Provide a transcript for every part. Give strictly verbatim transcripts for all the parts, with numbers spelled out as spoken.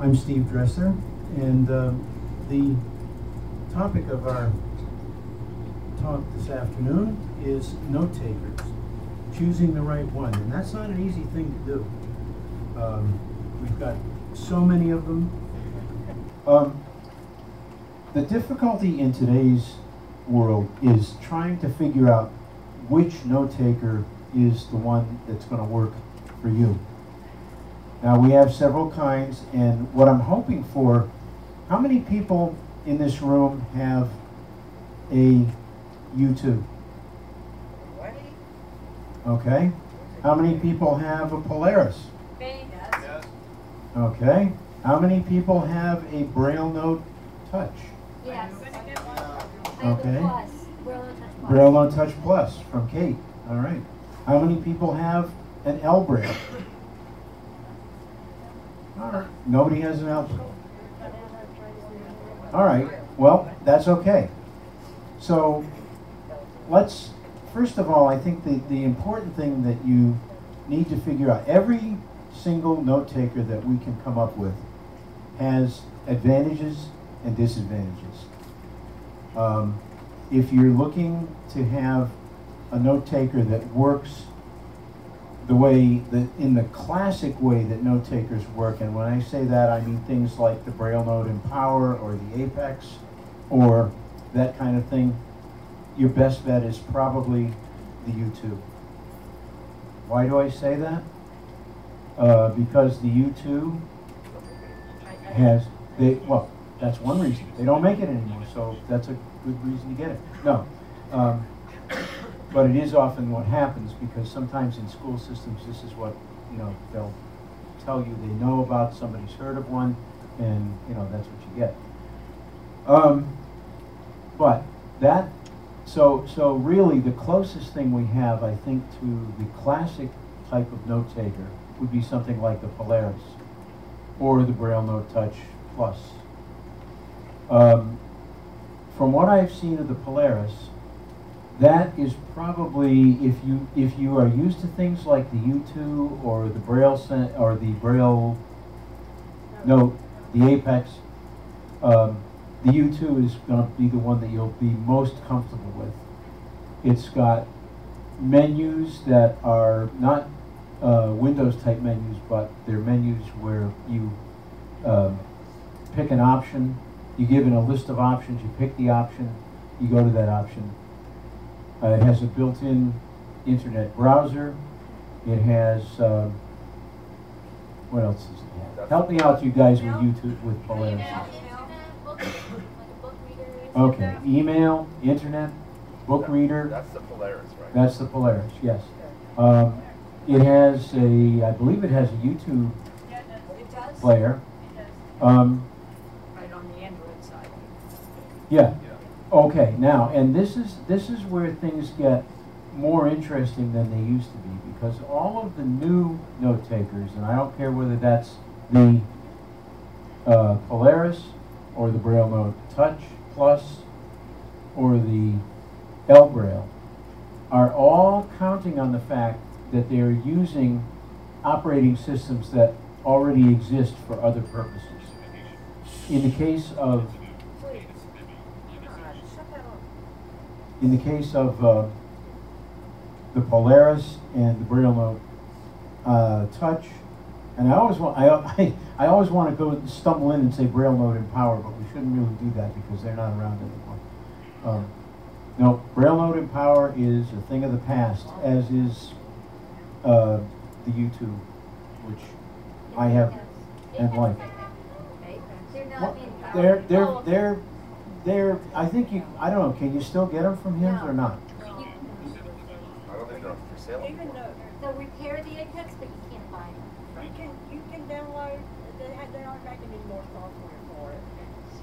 I'm Steve Dresser, and uh, the topic of our talk this afternoon is note takers, choosing the right one, and that's not an easy thing to do. Um, we've got so many of them. Um, the difficulty in today's world is trying to figure out which note taker is the one that's going to work for you. Now, we have several kinds, and what I'm hoping for, how many people in this room have a U two? Okay. How many people have a Polaris? Yes. Okay. How many people have a Braille Note Touch? Yes. Okay. Plus. Braille Note Touch Plus. Braille Note Touch Plus from Kate. All right. How many people have an L Braille? All right. Nobody has an L Braille. All right. Well, that's okay. So let's, first of all, I think the, the important thing that you need to figure out, every single note taker that we can come up with has advantages and disadvantages. Um, if you're looking to have a note taker that works the way that in the classic way that note takers work, and when I say that I mean things like the Braille Note Empower or the Apex or that kind of thing, your best bet is probably the U two. Why do I say that? Uh, because the U two has, they, well, that's one reason. They don't make it anymore, so that's a good reason to get it. No. Um, But it is often what happens, because sometimes in school systems, this is what, you know, they'll tell you they know about, somebody's heard of one, and, you know, that's what you get. Um, but that, so, so really the closest thing we have, I think, to the classic type of note taker would be something like the Polaris or the Braille Note Touch Plus. Um, from what I've seen of the Polaris, that is probably, if you if you are used to things like the U two or the Braille Cent or the Braille Note, the Apex, um, the U two is going to be the one that you'll be most comfortable with. It's got menus that are not uh, Windows type menus, but they're menus where you um, pick an option, you give it a list of options, you pick the option, you go to that option. Uh, it has a built-in internet browser. It has, um, what else does it have? Help me out, you guys, with YouTube, with Polaris. Okay, email, internet, book reader. That's the Polaris, right? That's the Polaris, yes. Um, it has a, I believe it has a YouTube player. Um, Right on the Android side. yeah. Okay, now, and this is this is where things get more interesting than they used to be, because all of the new note takers, and I don't care whether that's the uh, Polaris or the Braille Note Touch Plus or the L Braille, are all counting on the fact that they're using operating systems that already exist for other purposes. In the case of In the case of uh, the Polaris and the Braille Note uh, Touch, and I always want I, I I always want to go stumble in and say Braille Note Empower, but we shouldn't really do that because they're not around anymore. Um, no, Braille Note Empower is a thing of the past, as is uh, the U two, which I have and like. Well, they're they're they're. They're, I think you, I don't know, can you still get them from him or not? I don't think they're for sale Even anymore. They'll repair the Apex, but you can't buy them. though, you can, you can download, they have, they aren't making any more software for it.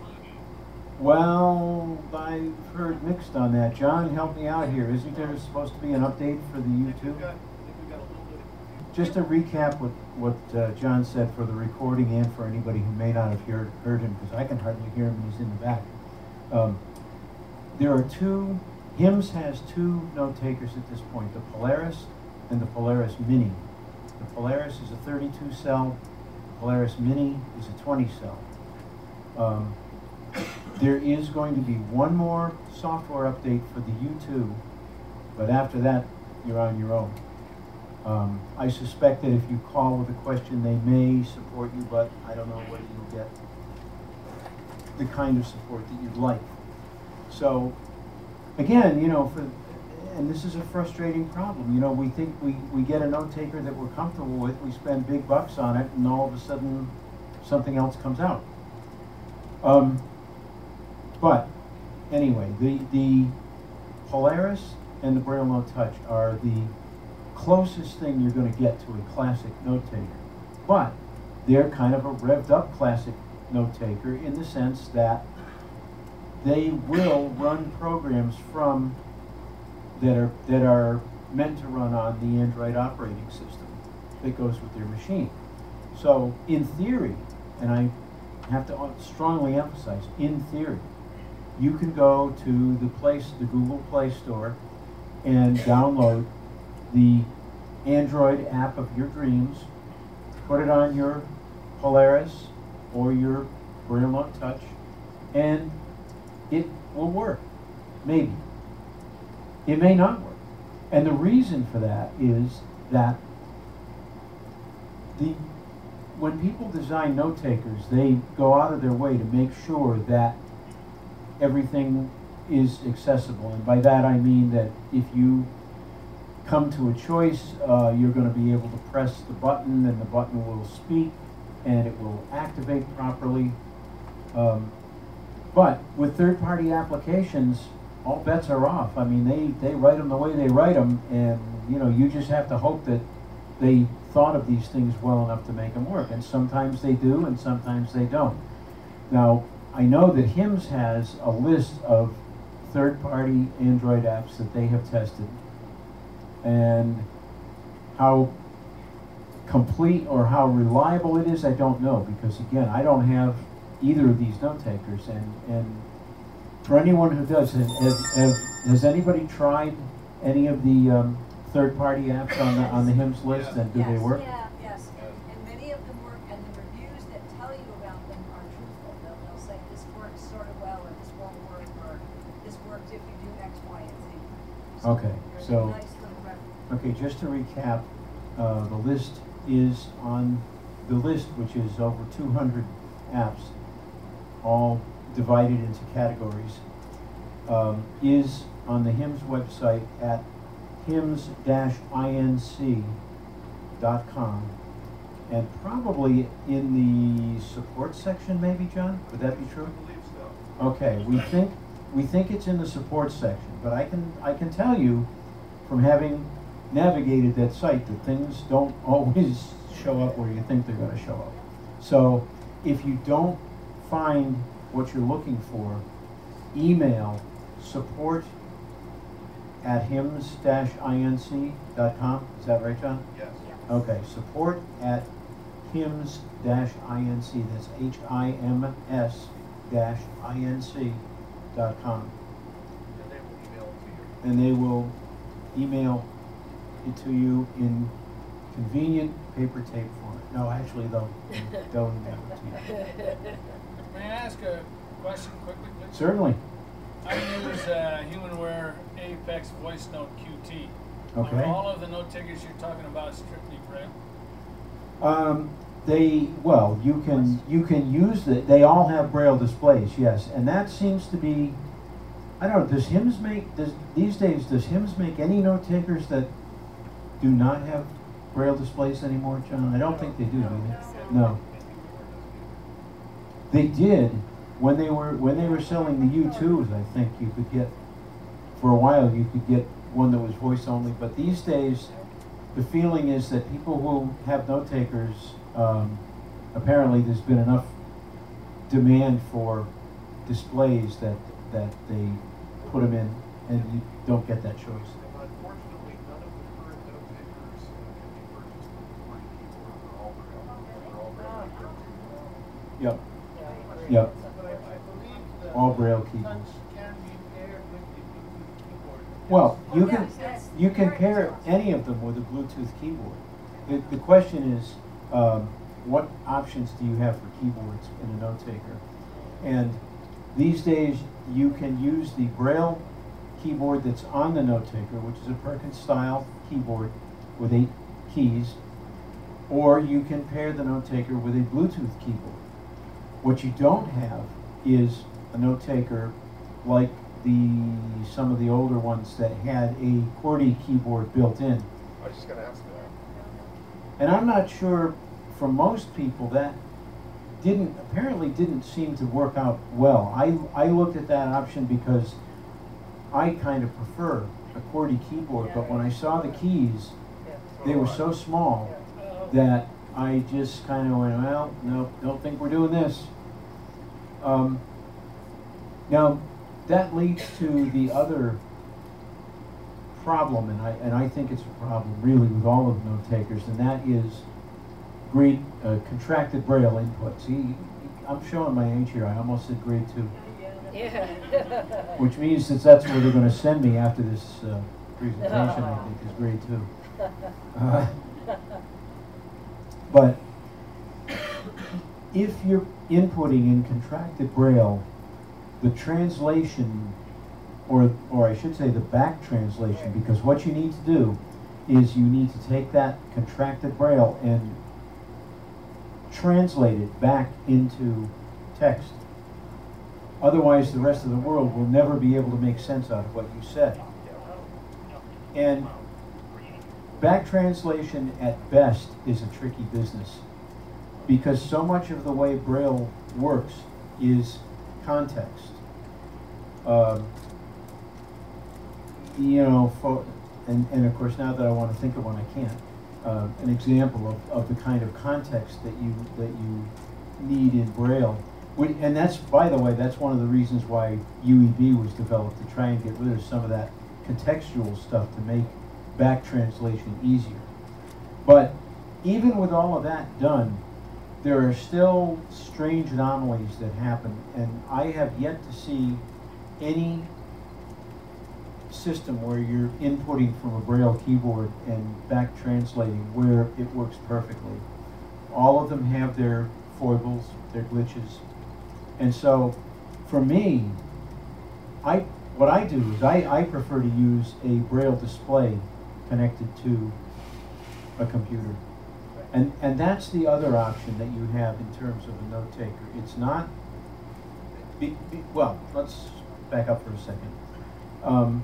Well, I've heard mixed on that. John, help me out here. Isn't there supposed to be an update for the U two? Just to recap what, what uh, John said for the recording and for anybody who may not have heard, heard him, because I can hardly hear him when he's in the back. Um, there are two, H I M S has two note takers at this point, the Polaris and the Polaris Mini. The Polaris is a thirty-two cell Polaris Mini is a twenty cell. Um, there is going to be one more software update for the U two, but after that, you're on your own. Um, I suspect that if you call with a question, they may support you, but I don't know whether you'll get the kind of support that you'd like. So, again, you know, for, and this is a frustrating problem. You know, we think we, we get a note taker that we're comfortable with, we spend big bucks on it, and all of a sudden something else comes out. Um, but anyway, the, the Polaris and the Braille Note Touch are the closest thing you're going to get to a classic note taker. But they're kind of a revved up classic note taker in the sense that they will run programs from that are that are meant to run on the Android operating system that goes with their machine. So in theory, and I have to strongly emphasize, in theory, you can go to the place, the Google Play Store, and download the Android app of your dreams, put it on your Polaris or your Braille Note Touch, and it will work. Maybe. It may not work. And the reason for that is that the when people design note takers, they go out of their way to make sure that everything is accessible. And by that I mean that if you come to a choice, uh, you're going to be able to press the button and the button will speak and it will activate properly. Um, but with third-party applications, all bets are off. I mean, they, they write them the way they write them, and you know, you just have to hope that they thought of these things well enough to make them work. And sometimes they do, and sometimes they don't. Now, I know that HIMSS has a list of third-party Android apps that they have tested, and how complete or how reliable it is, I don't know, because again, I don't have either of these note takers, and, and for anyone who does, have, have, have, has anybody tried any of the um, third-party apps on the on the HIMSS list, and do Yes. they work? Yeah. Yes, and, and many of them work, and the reviews that tell you about them are truthful. They'll, they'll say this works sort of well, or this won't work, or this works if you do X, Y, and Z. So Okay, there's so- a nice little reference. Okay, just to recap, uh, the list is on the list, which is over two hundred apps, all divided into categories, um, is on the HIMSS website at hims dash inc dot com, and probably in the support section, maybe, John? Would that be true? I believe so. Okay, we think we think it's in the support section, but I can I can tell you from having navigated that site that things don't always show up where you think they're going to show up. So if you don't find what you're looking for, email support at hims dash inc dot com. Is that right, John? Yes. Okay, support at hims dash inc, that's H I M S dash inc dot com. And they will email it to you. And they will email it to you in convenient paper tape format. No, actually, they'll, they'll email it to you. May I ask a question quickly, please? Certainly. I use uh, HumanWare Apex Voice Note Q T. Okay. Are all of the note takers you're talking about strictly Braille? Um, they, well, you can, you can use the, they all have Braille displays, yes, and that seems to be, I don't know, does HIMSS make, does, these days, does HIMSS make any note takers that do not have Braille displays anymore, John? I don't think they do, do they? No. They did, when they were, when they were selling the U twos, I think you could get, for a while, you could get one that was voice only, but these days, the feeling is that people who have note takers, um, apparently there's been enough demand for displays that, that they put them in, and you don't get that choice. And unfortunately, none of the current note takers uh, can be purchased with one keyboard. They're all Braille. They're all Braille keyboards. Yep, yep, But I, I believe the all Braille touch keyboards. can be paired with the Bluetooth keyboard. Well, you Oh, can, yes, yes. you can pair any of them with a Bluetooth keyboard. The, the question is, um, what options do you have for keyboards in a note taker? And these days, you can use the Braille keyboard that's on the note taker, which is a Perkins style keyboard with eight keys, or you can pair the note taker with a Bluetooth keyboard. What you don't have is a note taker like the some of the older ones that had a QWERTY keyboard built in. I was just going to ask that. And I'm not sure, for most people, that didn't apparently didn't seem to work out well. I, I looked at that option because I kind of prefer a QWERTY keyboard, but when I saw the keys, they were so small that I just kind of went, well, no, don't think we're doing this. Um, now, that leads to the other problem, and I, and I think it's a problem really with all of the note takers, and that is grade, uh, contracted Braille input. See, I'm showing my age here. I almost said grade two. Yeah. Which means that that's where they're going to send me after this uh, presentation, I think, is grade two. Uh, but if you're inputting in contracted Braille, the translation, or, or I should say the back translation, because what you need to do is you need to take that contracted Braille and translate it back into text. Otherwise, the rest of the world will never be able to make sense out of what you said. And back translation at best is a tricky business, because so much of the way Braille works is context. Uh, you know, for, and, and of course now that I want to think of one, I can't. Uh, an example of, of the kind of context that you that you need in Braille. And that's, by the way, that's one of the reasons why U E B was developed, to try and get rid of some of that contextual stuff to make back translation easier. But even with all of that done, there are still strange anomalies that happen, and I have yet to see any system where you're inputting from a Braille keyboard and back translating where it works perfectly. All of them have their foibles, their glitches. And so, for me, I what I do is I, I prefer to use a Braille display connected to a computer. And, and that's the other option that you have in terms of a note taker. It's not, be, be, well, let's back up for a second. Um,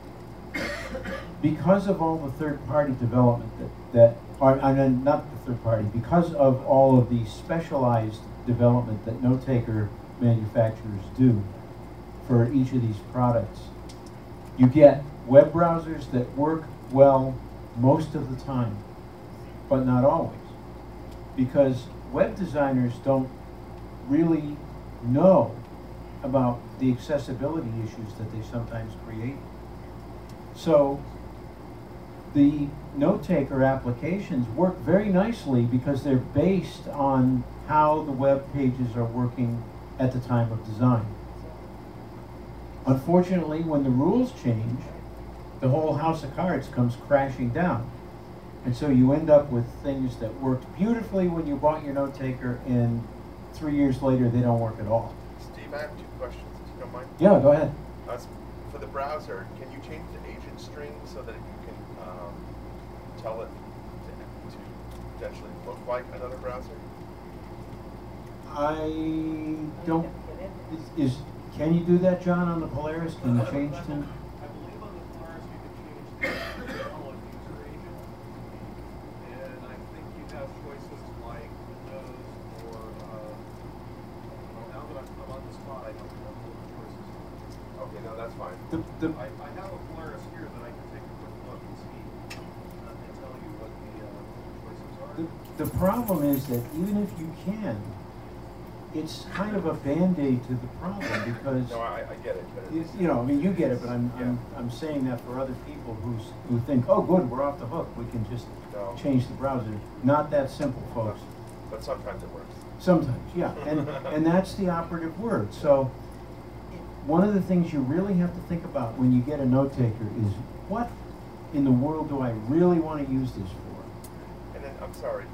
because of all the third-party development that, that are, I mean, not the third party, because of all of the specialized development that note taker manufacturers do for each of these products, you get web browsers that work well most of the time, but not always, because web designers don't really know about the accessibility issues that they sometimes create. So the note taker applications work very nicely because they're based on how the web pages are working at the time of design. Unfortunately, when the rules change, the whole house of cards comes crashing down. And so you end up with things that worked beautifully when you bought your note taker, and three years later they don't work at all. Steve, I have two questions, if you don't mind. Yeah, go ahead. Uh, for the browser, can you change the agent string so that you can um, tell it to, to potentially look like another browser? I don't, is, is, can you do that, John, on the Polaris? Can you change to? I believe on the Polaris you can change the call of user agent, and I think you have choices like Windows or, uh, well, now that I'm, I'm on the spot, I don't remember what the choices are. Okay, no, that's fine. The, the, I, I have a Polaris here that I can take a quick look and see, uh, and tell you what the, uh, choices are. the, the problem is that even if you can, it's kind of a Band-Aid to the problem, because No, I, I get it, but you, it's, you know, I mean, you get it, but I'm, I'm, Yeah. I'm saying that for other people who's, who think, oh, good, we're off the hook, we can just No. change the browser. Not that simple, folks. but sometimes it works. Sometimes, yeah, and, and that's the operative word. So, one of the things you really have to think about when you get a note taker is, what in the world do I really want to use this for? And then, I'm sorry, um,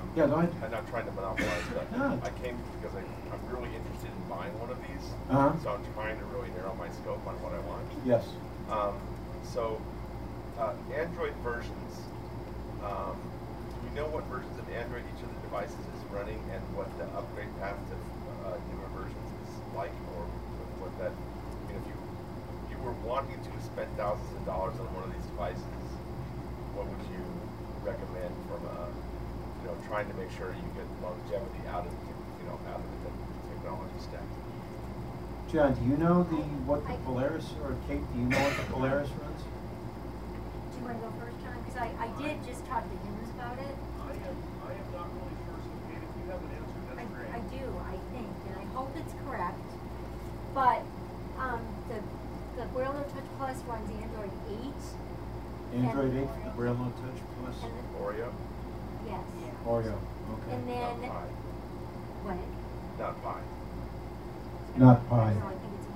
Yeah, go ahead. I'm not trying to monopolize, but No. I came because I, I'm really interested in buying one of these. Uh-huh. So I'm trying to really narrow my scope on what I want. Yes. Um, so, uh, Android versions, um, do we know what versions of Android each of the devices is running and what the upgrade path to uh, newer versions is like, or what that, I mean, if you, you were wanting to spend thousands of dollars on one of these devices, what would you recommend from a, you know, trying to make sure you get longevity out of, you know, out of the technology stack? John, do you know the, what the Polaris, or Kate, do you know what the Polaris runs? Do you wanna go first, John? Cause I, I did just talk to him about it. I am, I am not really sure, so Kate, if you have an answer, I, that's great. I do, I think, and I hope it's correct. But, um, the, the Braille No Touch Plus runs Android eight. Android And- eight for the Braille No Touch Plus? And the, Oreo? yes. Oreo, okay. And then, Not Pi. what? Not Pi. Not Pi. No, I think it's.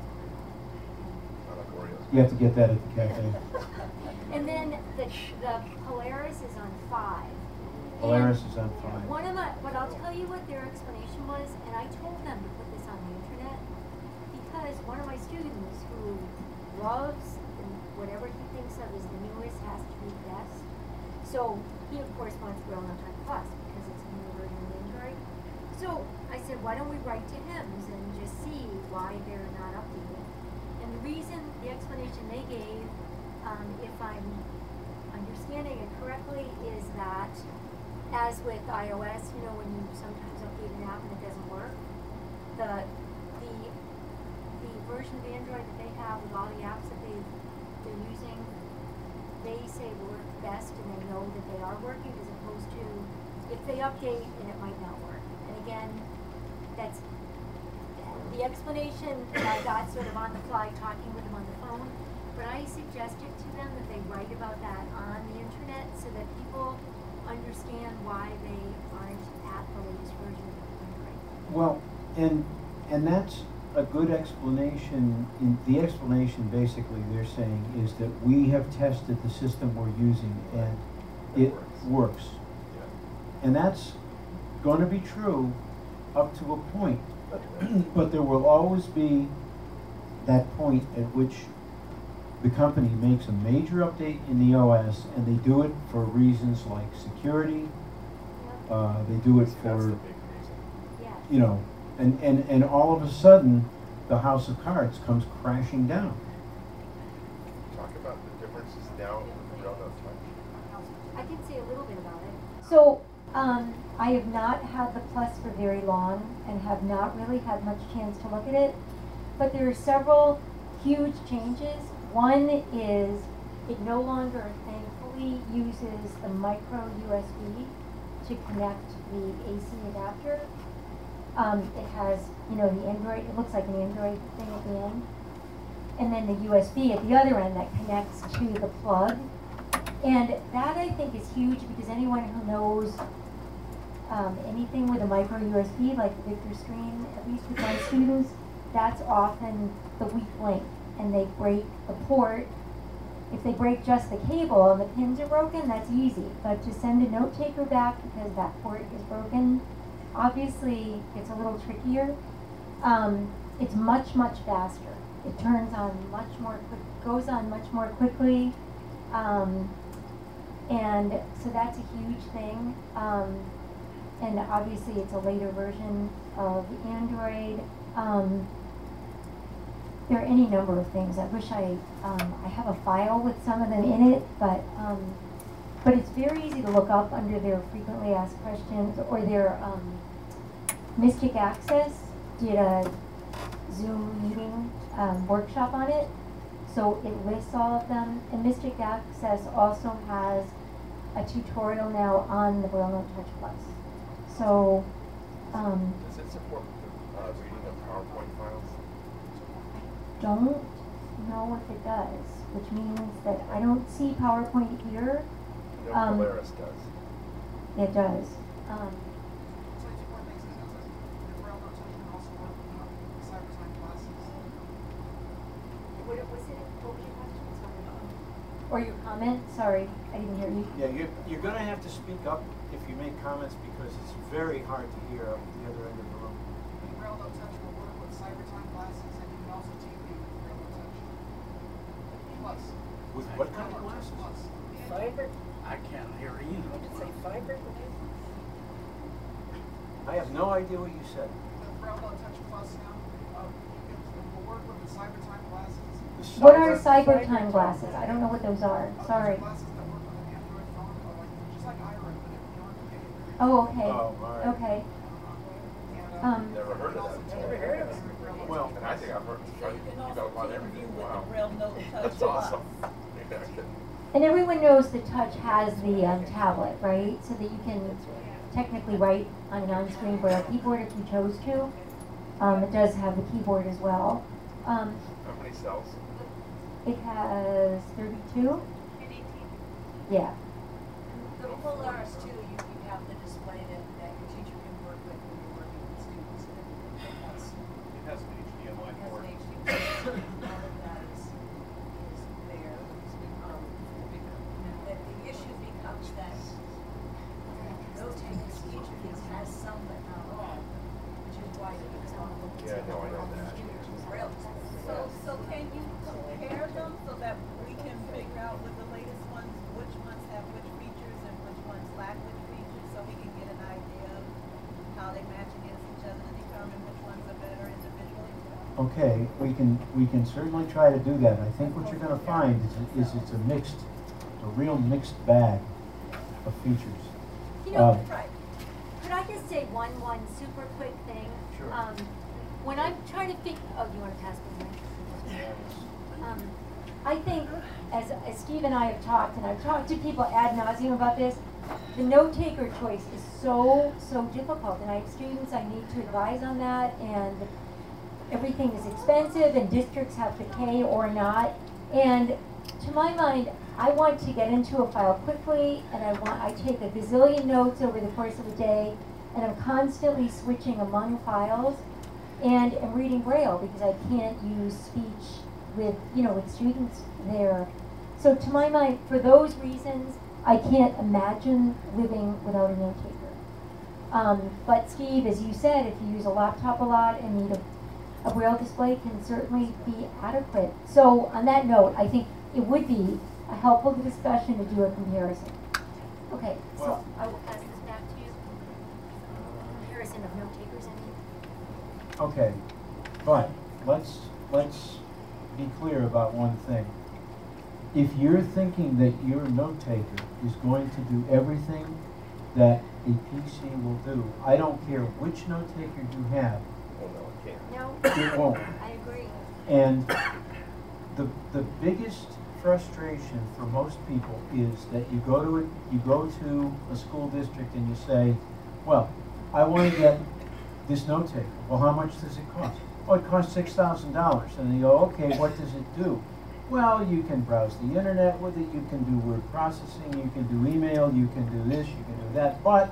Not like Oreos. You have to get that at the cafe. And then the, the Polaris is on five. Polaris And is on five. One of my, but I'll tell you what their explanation was, and I told them to put this on the internet, because one of my students who loves and whatever he thinks of as the newest has to be best. So he of course wants Braille No Touch Plus because it's a new version of Android. So I said, why don't we write to HIMSS and just see why they're not updated? And the reason, the explanation they gave, um, if I'm understanding it correctly, is that as with iOS, you know, when you sometimes update an app and it doesn't work, the the the version of Android that they have with all the apps that they they're using, they say work best and they know that they are working, as opposed to if they update and it might not work. And again, that's the explanation that I got sort of on the fly talking with them on the phone. But I suggested to them that they write about that on the internet so that people understand why they aren't at the latest version of Android. Well, and, and that's a good explanation. In the explanation, basically, they're saying is that we have tested the system we're using and It it works. works. Yeah. And that's going to be true up to a point. But there will always be that point at which the company makes a major update in the O S, and they do it for reasons like security. Yep. Uh, they do it That's for, the big reason. Yes. you know, and, and, and all of a sudden, the house of cards comes crashing down. Talk about the differences now with Braille No Touch. I can say a little bit about it. So, um, I have not had the Plus for very long and have not really had much chance to look at it, but there are several huge changes. One is it no longer, thankfully, uses the micro U S B to connect the A C adapter. Um, it has, you know, the Android, it looks like an Android thing at the end. And then the U S B at the other end that connects to the plug. And that I think is huge because anyone who knows um, anything with a micro U S B, like the Victor screen, at least with my students, that's often the weak link. And they break the port. If they break just the cable and the pins are broken, that's easy. But to send a note taker back because that port is broken, obviously it's a little trickier. Um, it's much, much faster. It turns on much more quick, goes on much more quickly. Um, and so that's a huge thing. Um, and obviously it's a later version of Android. Um, there are any number of things. I wish I, um, I have a file with some of them in it, but, um, but it's very easy to look up under their frequently asked questions or their, um, Mystic Access did a Zoom meeting, um, workshop on it. So it lists all of them, and Mystic Access also has a tutorial now on the Braille No Touch Plus. So, um, Does it support the uh, reading of PowerPoint files? don't know if it does, which means that I don't see PowerPoint here. No, Um, Polaris does. It does. Um, So it's one thing that does the Braille No Touch can also work with uh, cyber-sign classes. What was it? What was your question? Sorry. or your comment? Sorry, I didn't hear you. Yeah, you're, you're gonna have to speak up if you make comments because it's very hard to hear up at the other end of the room. The Braille Note Touch will work with CyberTime glasses, and you can also T V with Braille Note Touch. Plus. With what kind of glasses? Plus. Fiber, I can't hear either. did it say fiber? I have no idea what you said. The Braille Note Touch Plus now, uh, it will work with the CyberTime glasses. The What are cyber- cyber time glasses? I don't know what those are, Uh, sorry. Those glasses that work on an Android phone, or like, just like Ira, but if you aren't getting very. Oh, okay, Oh, all right. okay. And, uh, Um, Never heard of that. Never heard of it. Well, And I think I've heard, So you can you also got a lot of keep everything. view with Wow. the Braille Note Touch That's Plus. awesome. Yeah, I can- And everyone knows the Touch has the um, tablet, right? So that you can technically write on an on-screen Braille keyboard if you chose to. Um, it does have the keyboard as well. Um, How many cells? it has thirty-two. Yeah. The Polaris too, you, you have the display that, that your teacher can work with when you're working with students and everything. That's, It has an H D M I it has port. an H D M I, all of that is, is there. Um, the, the issue becomes that note takers, each of these has some but not all, which is why you get some of them. Yeah, no, I know that. Braille display. So, so can you compare them so that we can figure out with the latest ones, which ones have which features and which ones lack which features, so we can get an idea of how they match against each other to determine which ones are better individually? okay, we can, we can certainly try to do that. I think what you're gonna find is, is it's a mixed, a real mixed bag of features. You know, Um, right. Could I just say one, one super quick thing? Sure. Um, when I'm trying to think, oh, you wanna pass me the mic? Um, I think, as, as Steve and I have talked, and I've talked to people ad nauseum about this, the note taker choice is so, so difficult, and I have students I need to advise on that, and everything is expensive, and districts have to pay or not, and to my mind, I want to get into a file quickly, and I want, I take a gazillion notes over the course of a day, and I'm constantly switching among files, and am reading Braille, because I can't use speech with, you know, with students there. So to my mind, for those reasons, I can't imagine living without a note taker. Um, but Steve, as you said, if you use a laptop a lot and need a, a Braille display, can certainly be adequate. So on that note, I think it would be a helpful discussion to do a comparison. Okay, so Well- I will pass this back to you. Comparison of note takers, I mean. Okay, but let's, let's be clear about one thing. If you're thinking that your note taker is going to do everything that a P C will do, I don't care which note taker you have, Oh, no, it can't. No, it won't. I agree. And the, the biggest frustration for most people is that you go to a, you go to a school district and you say, well, I want to get this note taker. Well, how much does it cost? Oh, it costs six thousand dollars. And they go, okay, what does it do? Well, you can browse the internet with it, you can do word processing, you can do email, you can do this, you can do that. But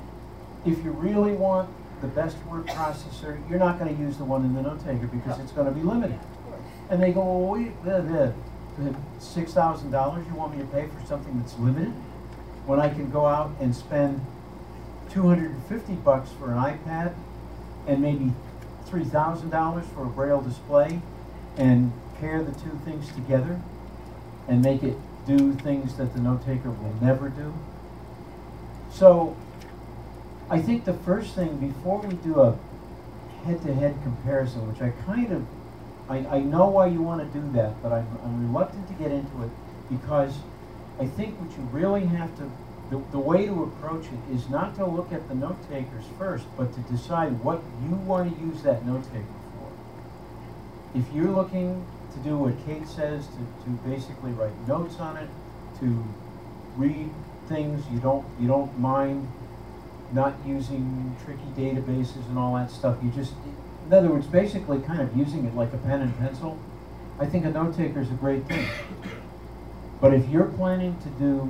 if you really want the best word processor, you're not going to use the one in the note taker because it's going to be limited. And they go, well, wait, the, the, the six thousand dollars you want me to pay for something that's limited? When I can go out and spend two hundred fifty bucks for an iPad and maybe three thousand dollars for a Braille display and pair the two things together and make it do things that the note taker will never do. So I think the first thing, before we do a head-to-head comparison, which I kind of, I, I know why you want to do that, but I'm, I'm reluctant to get into it because I think what you really have to, the, the way to approach it is not to look at the note takers first, but to decide what you want to use that note taker for. If you're looking to do what Kate says, to, to basically write notes on it, to read things, you don't, you don't mind not using tricky databases and all that stuff. You just, in other words, basically kind of using it like a pen and pencil. I think a note taker is a great thing. But if you're planning to do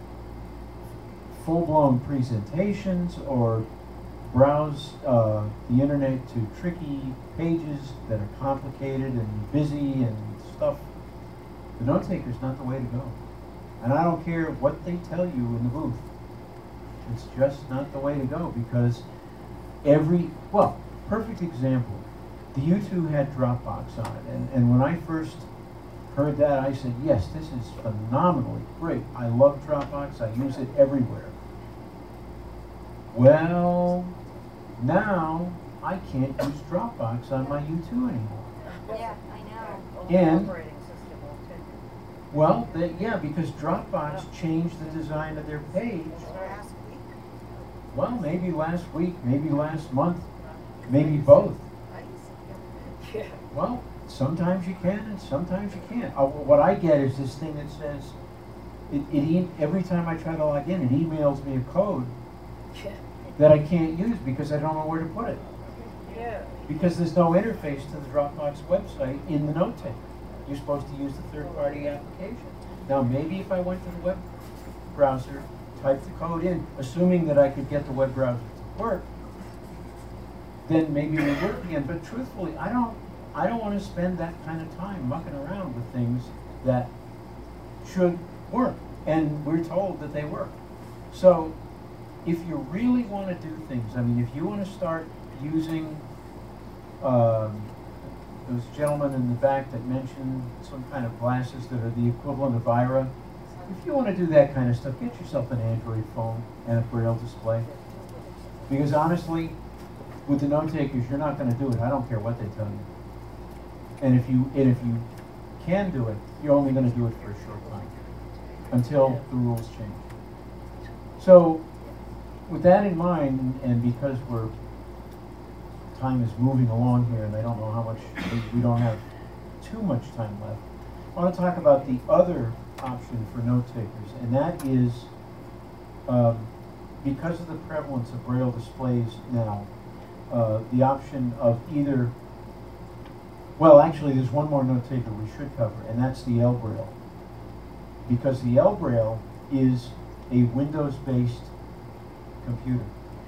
full-blown presentations or browse uh, the internet to tricky pages that are complicated and busy and stuff, the note taker is not the way to go. And I don't care what they tell you in the booth. It's just not the way to go because every, well, perfect example. The U two had Dropbox on it, and, and when I first heard that, I said, yes, this is phenomenally great. I love Dropbox. I use it everywhere. Well, now I can't use Dropbox on my U two anymore. Yeah, I know. And, Operating system will take well, they, yeah, because Dropbox changed the design of their page. last week. Well, maybe last week, maybe last month, maybe both. Yeah. Well, sometimes you can and sometimes you can't. Uh, what I get is this thing that says, it, it e every time I try to log in, it emails me a code that I can't use because I don't know where to put it. Yeah. Because there's no interface to the Dropbox website in the note taker. You're supposed to use the third-party application. Now, maybe if I went to the web browser, typed the code in, assuming that I could get the web browser to work, then maybe it would work again. But truthfully, I don't, I don't want to spend that kind of time mucking around with things that should work. And we're told that they work. So if you really want to do things, I mean, if you want to start using um, those gentlemen in the back that mentioned some kind of glasses that are the equivalent of I R A, if you want to do that kind of stuff, get yourself an Android phone and a Braille display. Because honestly, with the note takers, you're not going to do it. I don't care what they tell you. And if you and if you can do it, you're only going to do it for a short time until the rules change. So, with that in mind, and, and because we're time is moving along here, and I don't know how much we, we don't have too much time left, I want to talk about the other option for note takers, and that is um, because of the prevalence of Braille displays now. Uh, the option of either, well, actually, there's one more note taker we should cover, and that's the L Braille. Because the L Braille is a Windows-based computer.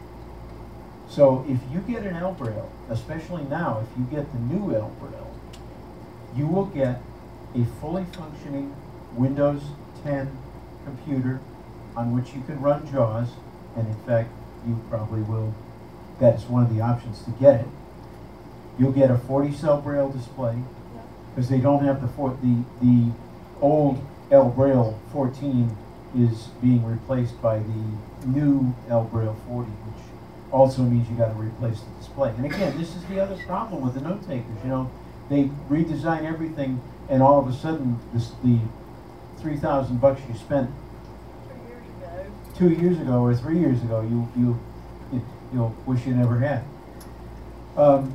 So if you get an L Braille, especially now, if you get the new L Braille, you will get a fully functioning Windows ten computer on which you can run JAWS, and in fact, you probably will. That's one of the options to get it. You'll get a forty cell Braille display because they don't have the four, the the old L Braille fourteen is being replaced by the new L Braille forty, which also means you got to replace the display. And again, this is the other problem with the note takers. You know, they redesign everything, and all of a sudden, this, the three thousand bucks you spent Two years ago. two years ago or three years ago, you you. You'll wish you never had. Um,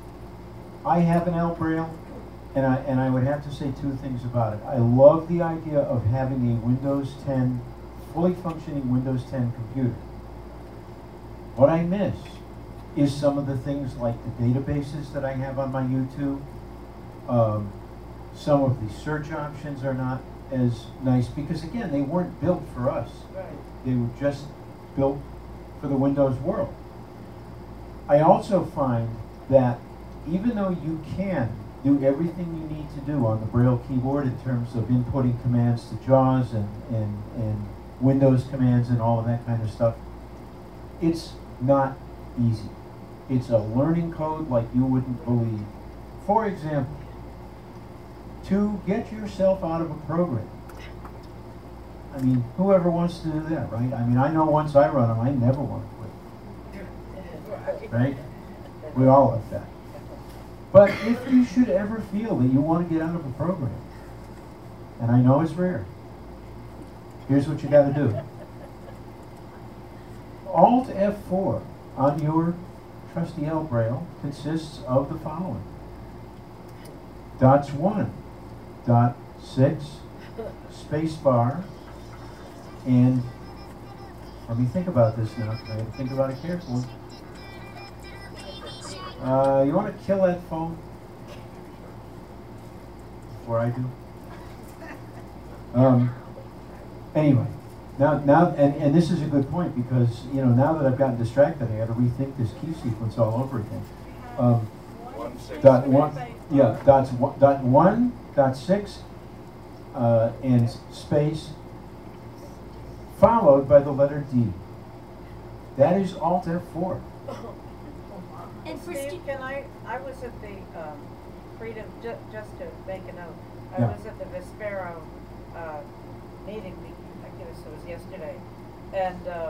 I have an L Braille, and I and I would have to say two things about it. I love the idea of having a Windows ten, fully functioning Windows ten computer. What I miss is some of the things like the databases that I have on my U two. Um, some of the search options are not as nice because, again, they weren't built for us. Right. They were just built for the Windows world. I also find that even though you can do everything you need to do on the Braille keyboard in terms of inputting commands to JAWS and, and, and Windows commands and all of that kind of stuff, it's not easy. It's a learning code like you wouldn't believe. For example, to get yourself out of a program. I mean, whoever wants to do that, right? I mean, I know once I run them, I never want to quit. Right? We all like that. But if you should ever feel that you want to get out of a program, and I know it's rare, here's what you got to do. Alt F four on your trusty L Braille consists of the following. Dots one, dot six, space bar, and let me think about this now, because I have to think about it carefully. Uh, you want to kill that phone? Before I do? Um, anyway, now, now, and, and this is a good point because, you know, now that I've gotten distracted, I got to rethink this key sequence all over again. Um, One, six, dot one, yeah, dots one, dot one, dot six, uh, and space, followed by the letter D. That is Alt F four. And for Steve, stu- can I, I was at the, um, Freedom, ju- just to make a note, I Yeah. was at the Vespero, uh, meeting, we- I guess it was yesterday, and, uh,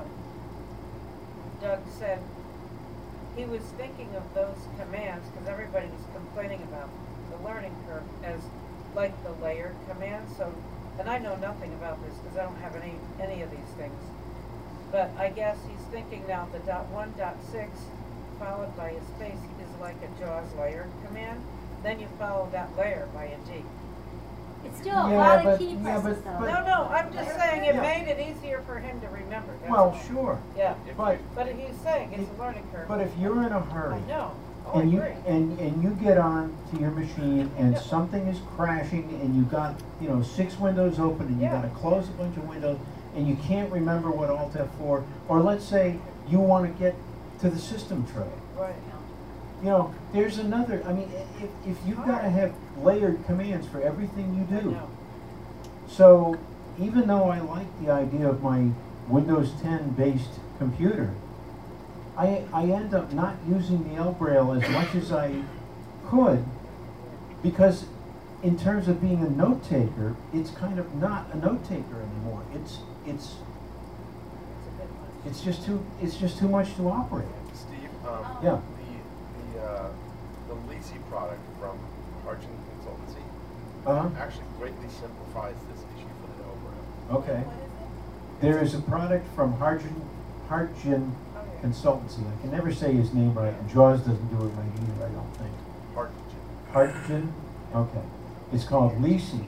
Doug said he was thinking of those commands, cause everybody was complaining about the learning curve as like the layered command, so, and I know nothing about this, cause I don't have any, any of these things. But I guess he's thinking now the dot one, dot six, followed by a space is like a JAWS layer command. Then you follow that layer by a D. it's still a Yeah, lot but- of key yeah, presses but- though. but- No, no, I'm just saying it Yeah. made it easier for him to remember, that's Well, all. sure, Yeah, but, but he's saying it's a learning curve. but if you're in a hurry, I know, oh, I and you, agree. and, and you get on to your machine and something is crashing and you got, you know, six windows open and you Yeah. gotta close a bunch of windows and you can't remember what Alt F four, or let's say you wanna get to the system tray. Right. You know, there's another, I mean, if, if you've gotta have layered commands for everything you I do. know. So even though I like the idea of my Windows ten based computer, I, I end up not using the L Braille as much as I could, because in terms of being a note taker, it's kind of not a note taker anymore. It's it's It's a bit much. it's just too it's just too much to operate. Steve, um, Yeah. the, the, uh, the Lisi product from Argent Consultancy Uh-huh. actually greatly simplifies this issue for the L Braille. Okay. What is it? There is a product from Harjan Harjan Oh, yeah. Consultancy. I can never say his name right, and Jaws doesn't do it right either, I don't think. Argent. Harjan? Okay. It's called Lisi.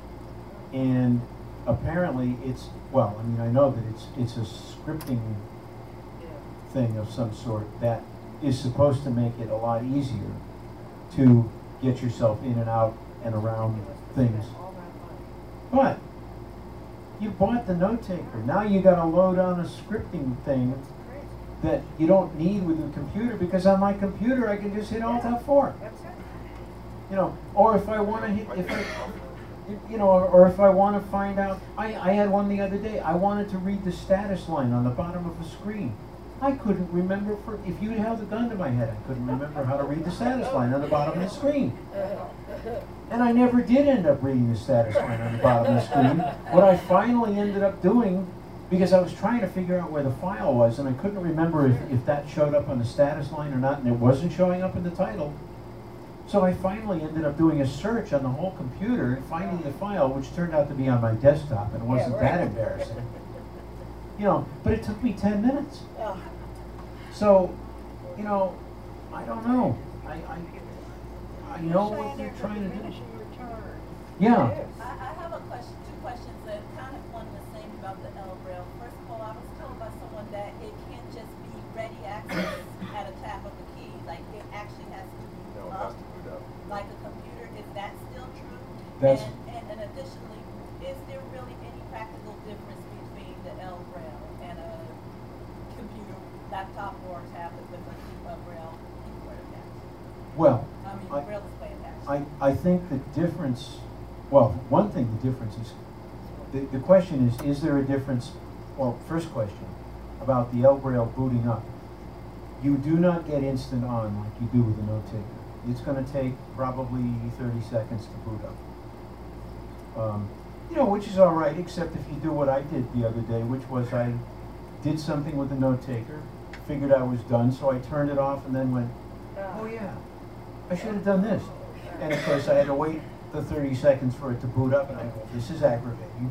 And apparently it's, well, I mean, I know that it's, it's a scripting Yeah. thing of some sort that is supposed to make it a lot easier to get yourself in and out and around things. All that money. But you bought the note taker. Now you gotta load on a scripting thing That's crazy. that you don't need with the computer, because on my computer I can just hit Alt F four. That's it. You know, or if I wanna hit, if I, you know, or, or if I wanna find out, I, I had one the other day, I wanted to read the status line on the bottom of a screen. I couldn't remember for, if you held a gun to my head, I couldn't remember how to read the status line on the bottom of the screen. And I never did end up reading the status line on the bottom of the screen. What I finally ended up doing, because I was trying to figure out where the file was, and I couldn't remember if, if that showed up on the status line or not, and it wasn't showing up in the title. So I finally ended up doing a search on the whole computer and finding the file, which turned out to be on my desktop, and it wasn't Yeah, right. that embarrassing. You know, but it took me ten minutes. Oh. So, you know, I don't know. I, I, I know what they're trying to do. Yeah. It is. I, I have a question, two questions that kind of one and the same about the L Braille. First of all, I was told by someone that it can't just be ready access at a tap of a key, like it actually has to be No, it up, has to boot up. like a computer. Is that still true? That's- And, and, and additionally, is there really any practical difference between the L Braille and a computer, laptop, or tablet with a key- a Braille keyboard attached? Well, I mean, I- Braille display attached. I, I think the difference, well, one thing the difference is, the, the question is, is there a difference, well, first question, about the L Braille booting up. You do not get instant on like you do with a note taker. It's gonna take probably thirty seconds to boot up. Um, you know, which is all right, except if you do what I did the other day, which was I did something with the note taker, figured I was done, so I turned it off and then went, oh yeah, I should have done this. And of course, I had to wait the thirty seconds for it to boot up, and I go, this is aggravating.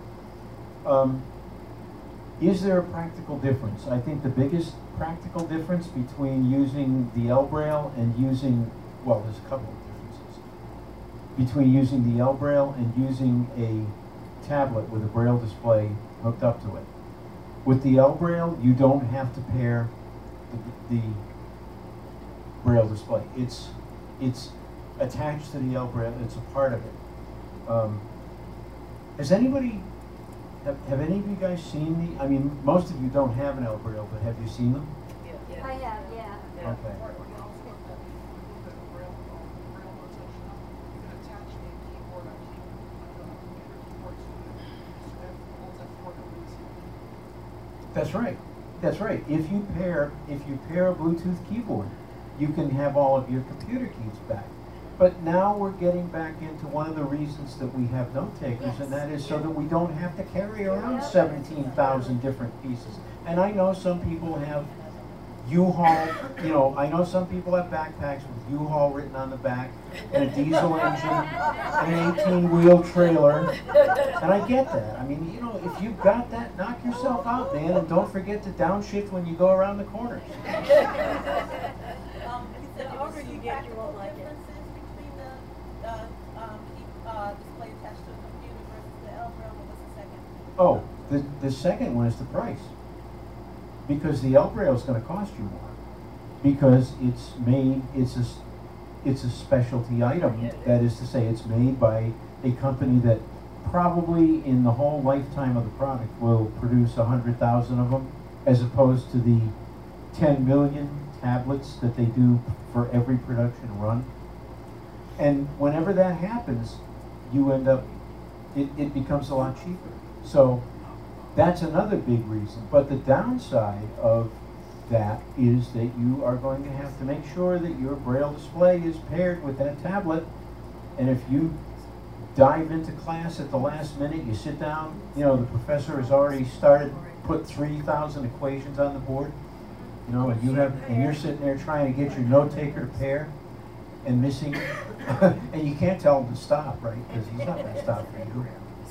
Um, is there a practical difference? I think the biggest practical difference between using the L Braille and using, well, there's a couple of differences. Between using the L Braille and using a tablet with a Braille display hooked up to it. With the L Braille, you don't have to pair the, the Braille display. It's, it's attached to the L Braille, it's a part of it. Um, has anybody, have, have any of you guys seen the, I mean, most of you don't have an L Braille, but have you seen them? Yeah. I have, yeah. Yeah. Okay. Or we can also look at the Braille, um, Braille notation. You can attach a keyboard, a key, like a computer keyboard to it. So that holds that for the reason. That's right. That's right. If you pair, if you pair a Bluetooth keyboard, you can have all of your computer keys back. But now we're getting back into one of the reasons that we have note takers, and that is so that we don't have to carry around seventeen thousand different pieces. And I know some people have U-Haul, you know, I know some people have backpacks with U-Haul written on the back, and a diesel engine, and an eighteen-wheel trailer, and I get that. I mean, you know, if you've got that, knock yourself out, man, and don't forget to downshift when you go around the corners. Um, the older you get, you won't like it. Differences between the, uh, um, keep, uh, display attached to a computer versus the L-Braille, what was the second? Oh, the, the second one is the price. Because the L-Braille is going to cost you more. Because it's made, it's a, it's a specialty item. That is to say, it's made by a company that probably in the whole lifetime of the product will produce a hundred thousand of them, as opposed to the ten million tablets that they do for every production run. And whenever that happens, you end up, it, it becomes a lot cheaper. So that's another big reason. But the downside of that is that you are going to have to make sure that your Braille display is paired with that tablet. And if you dive into class at the last minute, you sit down, you know, the professor has already started, put three thousand equations on the board, you know, and you have, and you're sitting there trying to get your note taker to pair and missing, and you can't tell him to stop, right? Because he's not going to stop for you.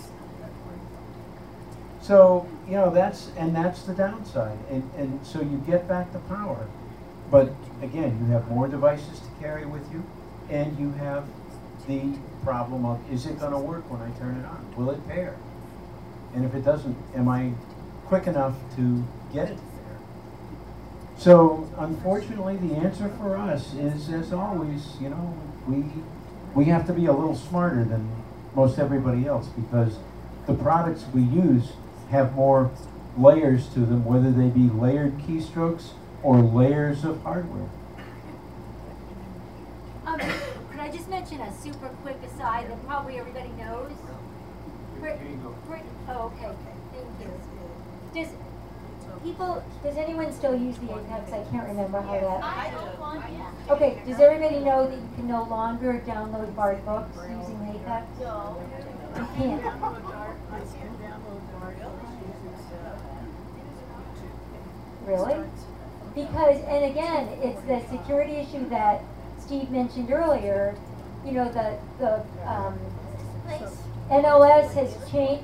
So, you know, that's, and that's the downside. And, and so you get back the power. But again, you have more devices to carry with you, and you have the problem of, is it going to work when I turn it on? Will it pair? And if it doesn't, am I quick enough to get it there? So, unfortunately, the answer for us is, as always, you know, we, we have to be a little smarter than most everybody else, because the products we use have more layers to them, whether they be layered keystrokes or layers of hardware. Um, could I just mention a super quick aside that probably everybody knows? Brit, Brit, oh, okay, thank you. Does people, does anyone still use the Apex? I can't remember how that. I do. Okay, does everybody know that you can no longer download Bard books using the Apex? No. You can't. Really? Because, and again, it's the security issue that Steve mentioned earlier. You know, the, the um, N L S has changed.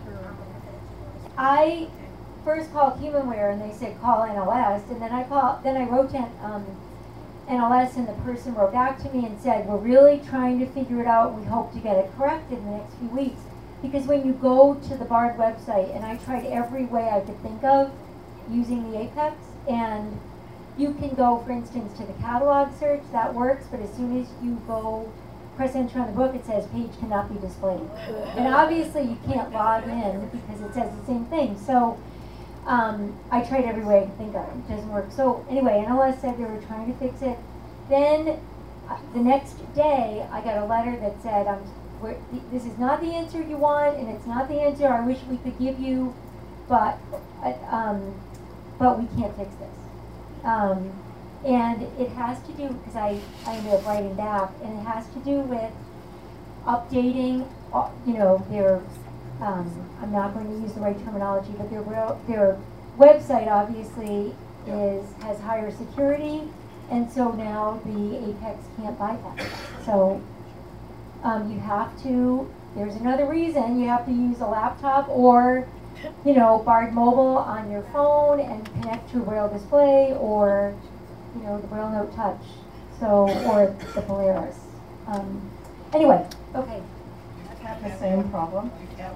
I first called HumanWare and they said call N L S, and then I call, then I wrote to um, N L S, and the person wrote back to me and said, we're really trying to figure it out. We hope to get it corrected in the next few weeks. Because when you go to the Bard website, and I tried every way I could think of using the Apex, and you can go, for instance, to the catalog search, that works, but as soon as you go press enter on the book, it says page cannot be displayed. And obviously you can't log in because it says the same thing. So um, I tried every way I could think of it. It doesn't work. So anyway, N L S said they were trying to fix it. Then uh, the next day, I got a letter that said, um, we're, this is not the answer you want, and it's not the answer I wish we could give you, but uh, um, but we can't fix this. Um, and it has to do, because I, I ended up writing back, and it has to do with updating, uh, you know, their, um, I'm not going to use the right terminology, but their, their website obviously is, has higher security, and so now the Apex can't bypass that. So um, you have to, there's another reason, you have to use a laptop or, you know, Bard Mobile on your phone and connect to a Braille display, or, you know, the Braille Note Touch, so, or the Polaris. Um, anyway, okay. I've had the same problem.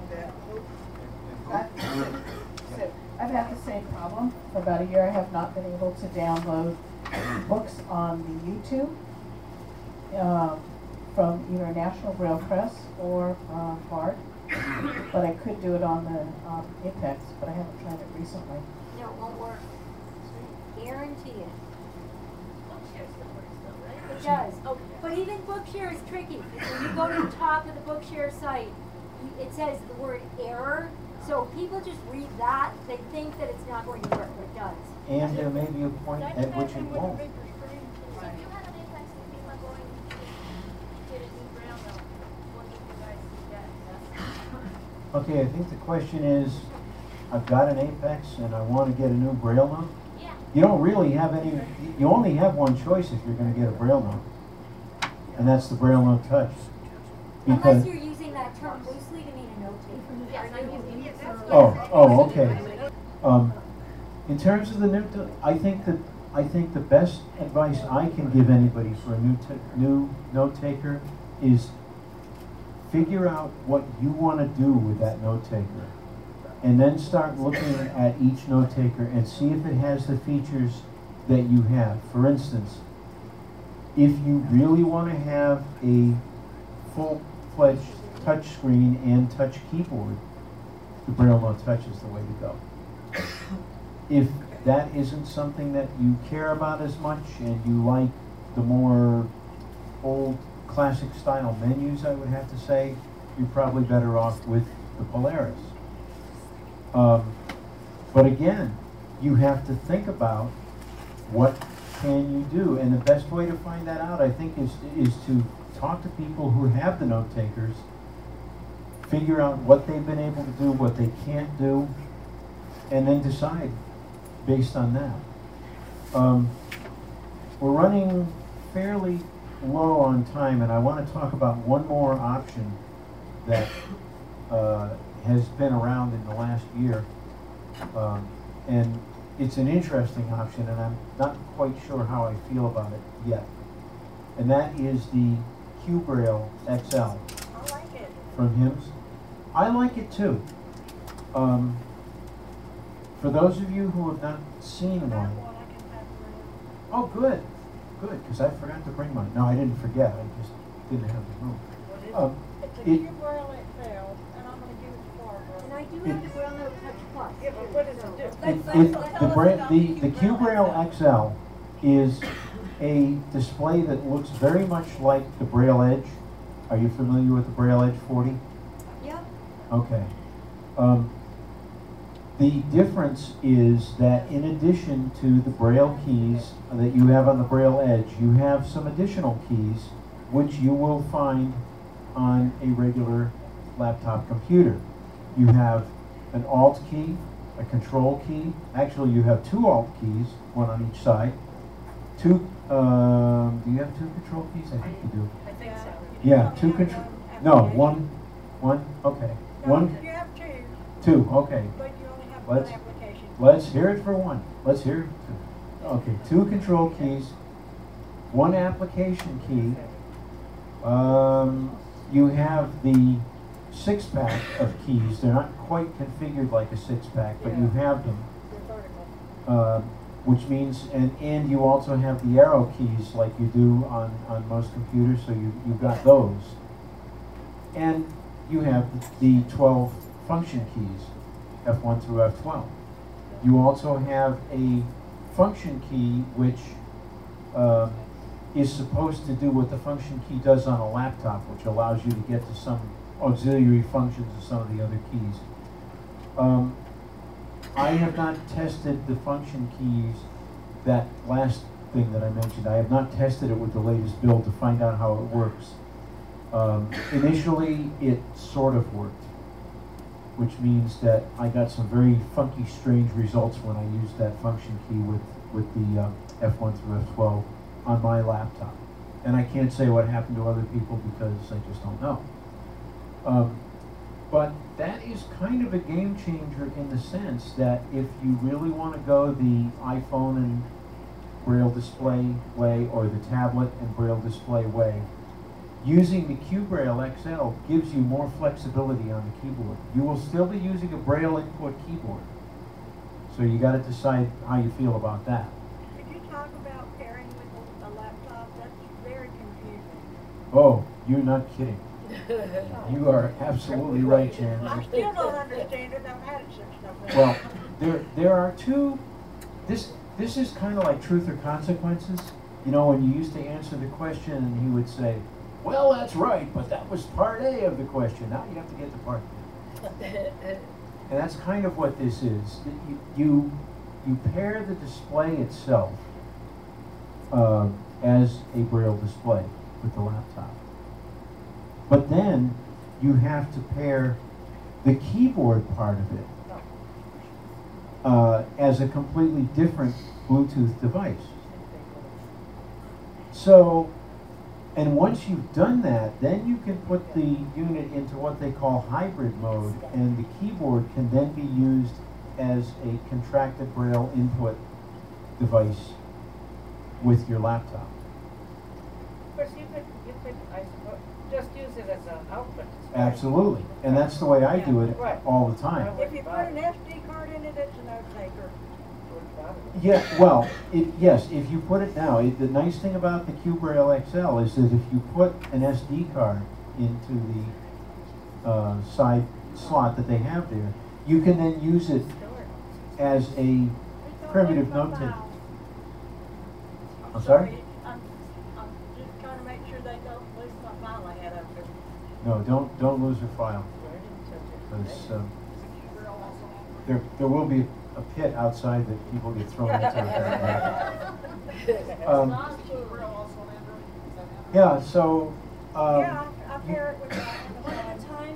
I've, so I've had the same problem. For about a year, I have not been able to download books on the YouTube uh, from either National Braille Press or from Bard. But I could do it on the um, Apex, but I haven't tried it recently. No, it won't work. Guarantee it. It does. Oh, but even Bookshare is tricky. When you go to the top of the Bookshare site, it says the word error, So people just read that, they think that it's not going to work, but it does. And there may be a point at which it won't. So if you had an Apex and people are going to get a new braille note, what would you guys suggest? Okay, I think the question is, I've got an Apex and I want to get a new Braille note. Yeah. You don't really have any, you only have one choice if you're going to get a Braille note. And that's the Braille Note Touch. Unless Because, you're using that term loosely to mean a note taker. Yes, I'm using it. oh, oh, okay. Um, in terms of the new, t- I think that, I think the best advice I can give anybody for a new, t- new note taker is figure out what you want to do with that note taker. And then start looking at each note taker and see if it has the features that you have. For instance, if you really want to have a full-fledged touch screen and touch keyboard, the Braille Note Touch is the way to go. If that isn't something that you care about as much and you like the more old classic style menus, I would have to say, you're probably better off with the Polaris. Um, but again, you have to think about what can you do, and the best way to find that out, I think, is is to talk to people who have the note takers, figure out what they've been able to do, what they can't do, and then decide based on that. Um, we're running fairly low on time, and I want to talk about one more option that uh, has been around in the last year, um, and it's an interesting option, and I'm not quite sure how I feel about it yet. And that is the QBraille X L I like it. from HIMSS. I like it too. Um, for those of you who have not seen one, oh good, good, because I forgot to bring mine. No, I didn't forget, I just didn't have the room. Um, It's a it, QBraille X L, and I'm gonna give it to Barbara. And I do It- have the Braille Note Touch Plus. Yeah, but what does it do? It, Let's- it, let's- the, bra- the, the QBraille X L is a display that looks very much like the Braille Edge. Are you familiar with the Braille Edge forty? Yep. Okay. Um, the difference is that in addition to the Braille keys that you have on the Braille Edge, you have some additional keys which you will find on a regular laptop computer. You have an Alt key, a Control key. Actually, you have two Alt keys, one on each side. Two, um, do you have two Control keys? I think you do. I think so. Yeah, two control. No, one, one. Okay, one, You have two, two. Okay. but you only have Let's- one application. Let's hear it for one. Let's hear it. For, okay, two control keys, one application key. Um, you have the six pack of keys. They're not quite configured like a six pack, but you have them. They're vertical. Um, which means, and, and you also have the arrow keys like you do on, on most computers, so you, you've got those. And you have the twelve function keys, F one through F twelve. You also have a function key which uh, is supposed to do what the function key does on a laptop, which allows you to get to some auxiliary functions of some of the other keys. Um, I have not tested the function keys, that last thing that I mentioned. I have not tested it with the latest build to find out how it works. Um, initially, it sort of worked, which means that I got some very funky, strange results when I used that function key with, with the uh, F one through F twelve on my laptop. And I can't say what happened to other people because I just don't know. Um, But that is kind of a game changer in the sense that if you really want to go the iPhone and Braille display way or the tablet and Braille display way, using the QBraille X L gives you more flexibility on the keyboard. You will still be using a Braille input keyboard. So you got to decide how you feel about that. Could you talk about pairing with a laptop? That's very confusing. Oh, you're not kidding. You are absolutely right, Jan. I still don't understand it, I've had it since November. Well, there there are two. This this is kind of like truth or consequences. You know, when you used to answer the question, and he would say, "Well, that's right, but that was part A of the question. Now you have to get to part B." And that's kind of what this is. You, you, you pair the display itself uh, as a Braille display with the laptop. But then you have to pair the keyboard part of it uh, as a completely different Bluetooth device. So, and once you've done that, then you can put the unit into what they call hybrid mode, and the keyboard can then be used as a contracted Braille input device with your laptop. Of course, you could, you could, I suppose, just use it as an output. Absolutely, and that's the way I do it Right. all the time. If you put an S D card in it, it's an outtaker. Yeah, well, it, yes, if you put it now, it, the nice thing about the Q Braille X L is that if you put an S D card into the uh, side slot that they have there, you can then use it as a primitive note taker. I'm sorry? I'm, I'm just trying to make sure they don't lose my file I had up there. No, don't don't lose your file, because um, there there will be a pit outside that people get thrown into. um, yeah, so. Um, Yeah, I I pair it with the, one at a time.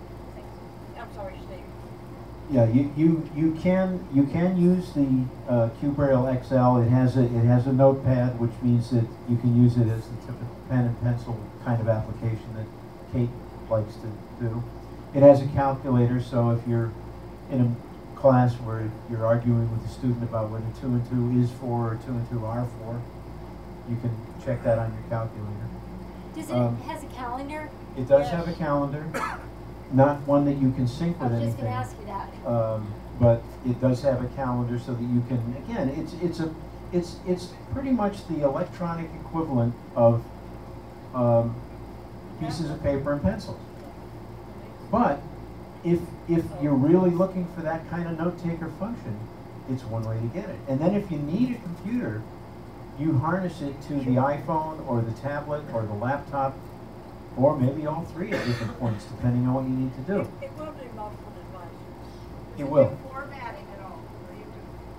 I'm sorry, Steve. Yeah, you, you, you can you can use the uh, Q Braille X L. It has a it has a notepad, which means that you can use it as the typical pen and pencil kind of application that Kate likes to do. It has a calculator, so if you're in a class where you're arguing with a student about whether two and two is four or two and two are four, you can check that on your calculator. Does it, Um, has a calendar? It does have a calendar, not one that you can sync I with was just anything. gonna ask you that. Um, but it does have a calendar so that you can, again, it's it's a it's it's pretty much the electronic equivalent of um, pieces of paper and pencils. But if if you're really looking for that kind of note taker function, it's one way to get it. And then if you need a computer, you harness it to the iPhone or the tablet or the laptop, or maybe all three at different points, depending on what you need to do. It, it will do multiple devices. It will. Formatting at all, or you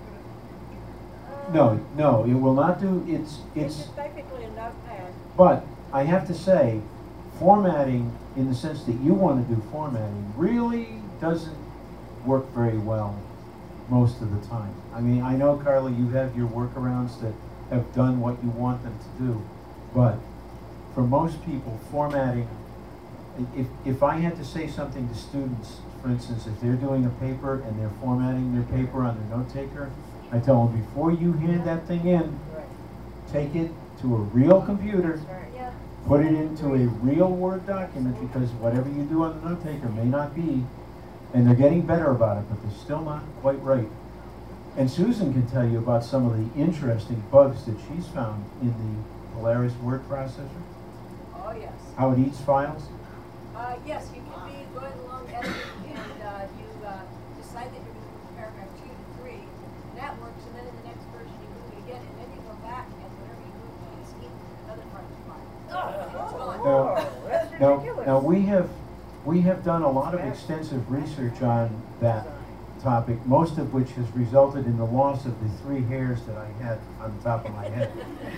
can, No, no, it will not do, it's, It's it's, just basically a notepad. but I have to say, formatting, in the sense that you want to do formatting, really doesn't work very well most of the time. I mean, I know, Carla, you have your workarounds that have done what you want them to do, but for most people, formatting, if, if I had to say something to students, for instance, if they're doing a paper and they're formatting their paper on their note taker, I tell them, before you hand that thing in, take it to a real computer, Yeah. put it into a real Word document, because whatever you do on the note taker may not be, and they're getting better about it, but they're still not quite right. And Susan can tell you about some of the interesting bugs that she's found in the Polaris word processor, Oh, yes. how it eats files. Uh, yes, you can be going along editing and, uh, you, uh, decide that you're gonna move paragraph two to three, and that works, and then in the next version you move it again, and then you go back, and whatever you move, it's in another part of the file. It's gone. Now, that's now, ridiculous. now we have we have done a lot of extensive research on that topic, most of which has resulted in the loss of the three hairs that I had on the top of my head.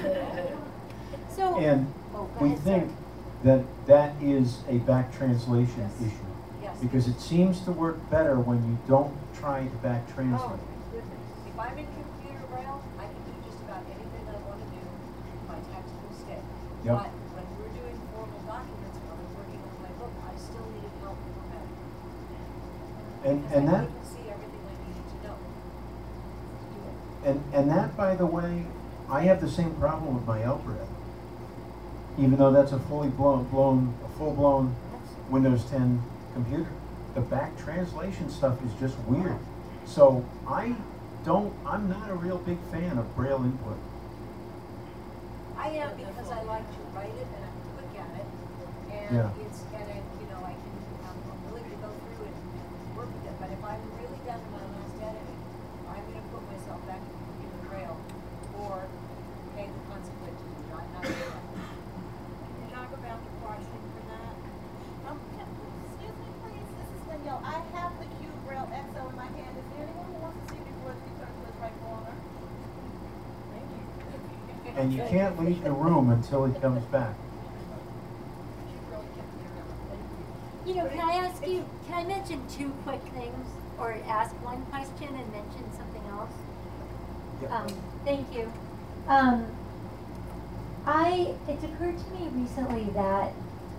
So, And oh, go we ahead, think sorry. that that is a back translation Yes. issue, Yes. because it seems to work better when you don't try to back Oh, translate. goodness. If I'm in computer braille, I can do just about anything I want to do. My text will stay. Yep. But when we're doing formal documents, when I'm working on my book, I still needed help formatting. And Because and I that couldn't see everything I needed to know to do it. and and that, by the way, I have the same problem with my Elbrad. Even though that's a fully blown blown a full blown Windows ten computer, the back translation stuff is just weird. So I don't. I'm not a real big fan of Braille input. I am because I like to write it and I'm quick at it. And Yeah. it's, and it, you know, I can, I'm I'm willing to go through it and work with it. But if I'm really done in my last editing, I'm gonna put myself back in computer braille or pay the consequences. I'm not doing that. Can you talk about the pricing for that? Um, can- excuse me, please, this is Danielle. I have the Q Braille X and you can't leave the room until he comes back. You know, can I ask you, can I mention two quick things, or ask one question and mention something else? Yep. Um, thank you. Um, I, it's occurred to me recently that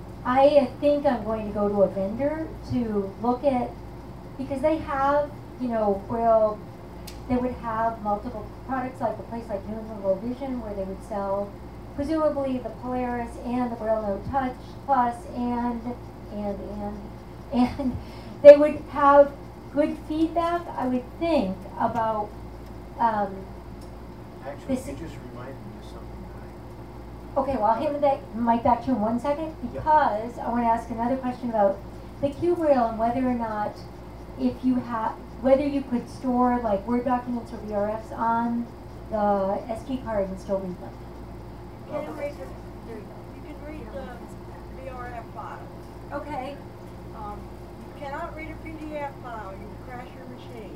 I think I'm going to go to a vendor to look at, because they have, you know, Braille, they would have multiple products, like a place like New England World Vision, where they would sell presumably the Polaris and the Braille Note Touch Plus and, and, and, and they would have good feedback, I would think, about, um, Actually, This- you just reminded me of something. okay, well, I'll hand that mic back to you in one second, because I want to ask another question about the Q Braille and whether or not, if you have, whether you could store like Word documents or V R Fs on the S D card and still read them. You can read the, There you go. you can read the V R F file. Okay. Um, you cannot read a P D F file, you will crash your machine.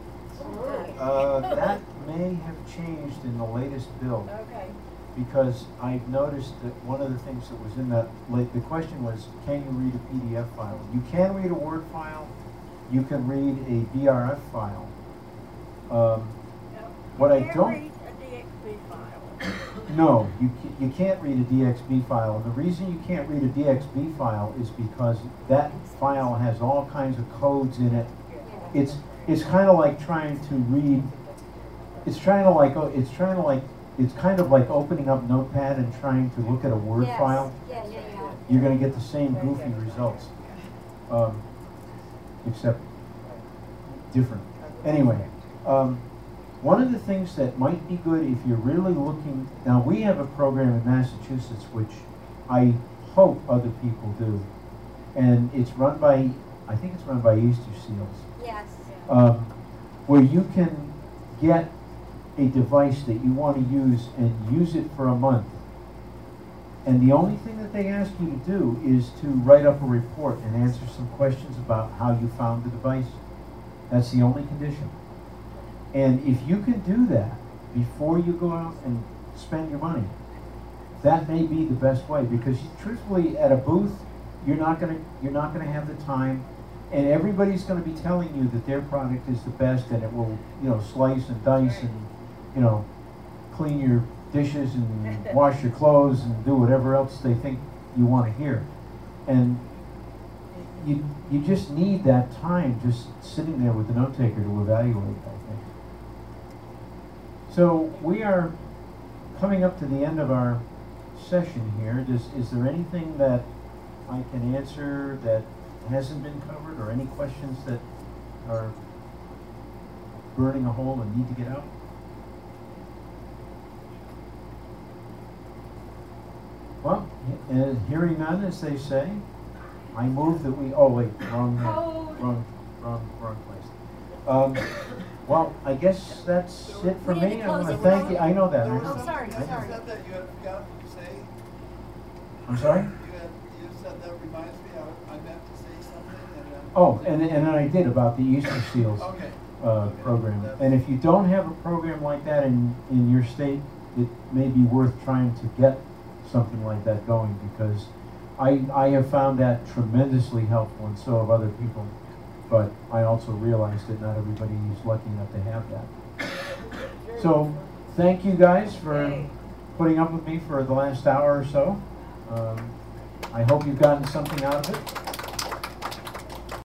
Uh, that may have changed in the latest bill, Okay. because I've noticed that one of the things that was in that, late, the question was, can you read a P D F file? You can read a Word file, you can read a V R F file. Um, Now, What I you can't don't- read a D X B file. No, you, ca- you can't read a D X B file. And the reason you can't read a D X B file is because that file has all kinds of codes in it. It's, it's kind of like trying to read, it's trying to like, oh, it's trying to like, it's kind of like opening up Notepad and trying to look at a Word Yes. file. Yeah, yeah, yeah. You're going to get the same goofy results, um, except different. Anyway, um, one of the things that might be good if you're really looking, now we have a program in Massachusetts which I hope other people do, and it's run by, I think it's run by Easter Seals, Yes. um, where you can get a device that you want to use and use it for a month. And the only thing that they ask you to do is to write up a report and answer some questions about how you found the device. That's the only condition. And if you can do that before you go out and spend your money, that may be the best way, because truthfully, at a booth, you're not gonna you're not gonna have the time, and everybody's gonna be telling you that their product is the best and it will, you know, slice and dice and, you know, clean your dishes and wash your clothes and do whatever else they think you want to hear. And you you just need that time just sitting there with the note taker to evaluate, I think. So we are coming up to the end of our session here. Does, is there anything that I can answer that hasn't been covered, or any questions that are burning a hole and need to get out? Well, uh, hearing none, as they say, I move that we, oh wait, wrong, uh, wrong, wrong, wrong place. Um, well, I guess that's it for We need me. to I want close to it. thank you. I know that. I Oh, know. sorry, I know. sorry. You said that you had forgotten to say, I'm sorry? you had, you said that reminds me, I, I meant to say something and then. Oh, and, and I did about the Easter Seals Okay. uh, Okay. program. That's- And if you don't have a program like that in, in your state, it may be worth trying to get something like that going, because I, I have found that tremendously helpful, and so have other people. But I also realize that not everybody is lucky enough to have that. So, thank you guys for Hey. putting up with me for the last hour or so. Um, I hope you've gotten something out of it.